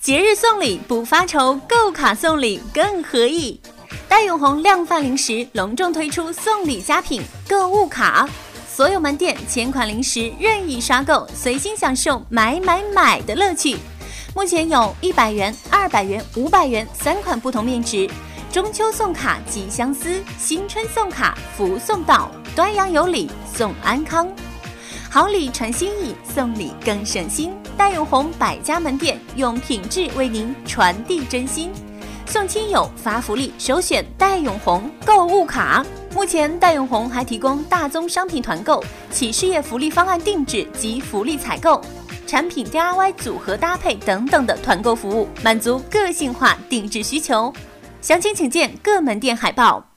节日送礼不发愁，购卡送礼更合意。戴永红量贩零食隆重推出送礼佳品购物卡，所有门店前款零食任意刷购，随心享受买的乐趣。目前有100元、200元、500元3款不同面值。中秋送卡吉相思，新春送卡福送到，端阳有礼送安康。好礼传心意，送礼更省心。戴永红100家门店用品质为您传递真心。送亲友发福利，首选戴永红购物卡。目前戴永红还提供大宗商品团购、企事业福利方案定制及福利采购、产品 DIY 组合搭配等等的团购服务，满足个性化定制需求。详情请见各门店海报。